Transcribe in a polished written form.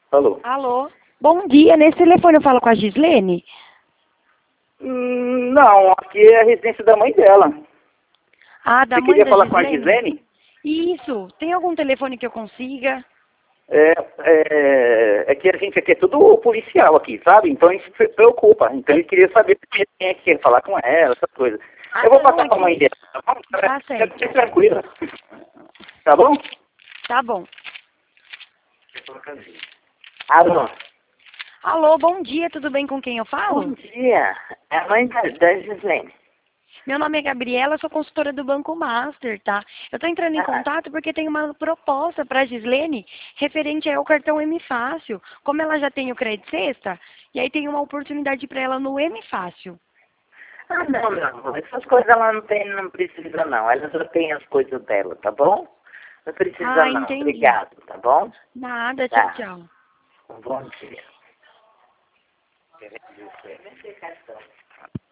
Alô? Alô? Bom dia, nesse telefone eu falo com a Gislene? Não, aqui é a residência da mãe dela. Ah, da Você mãe queria da falar com a Gislene? Gislene? Isso. Tem algum telefone que eu consiga? É que a gente aqui é tudo policial aqui, sabe? Então a gente se preocupa. Então ele queria saber quem é que quer falar com ela, essas coisas. Ah, Eu vou não, passar com a mãe dela, tá bom? Tá certo. Fique tranquila. Tá bom? Tá bom. Alô, Alô, bom dia, tudo bem com quem eu falo? bom dia. É a mãe da Gislene. Meu nome é Gabriela, sou consultora do Banco Master, tá? Eu tô entrando em contato porque tem uma proposta para a Gislene referente ao cartão M Fácil. Como ela já tem o crédito sexta, e aí tem uma oportunidade para ela no M Fácil. Ah, não, meu amor. Essas coisas ela não precisa, não. Ela já tem as coisas dela, tá bom? Não precisa, Ah, não. entendi. Obrigado, tá bom? Nada, tchau, Tá. tchau. Bom dia.